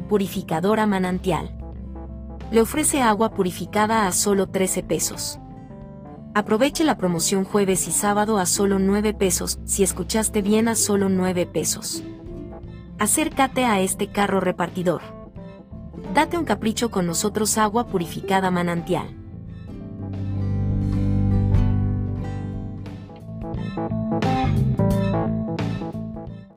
Purificadora Manantial. Le ofrece agua purificada a solo 13 pesos. Aproveche la promoción jueves y sábado a solo 9 pesos, si escuchaste bien, a solo 9 pesos. Acércate a este carro repartidor. Date un capricho con nosotros. Agua purificada Manantial.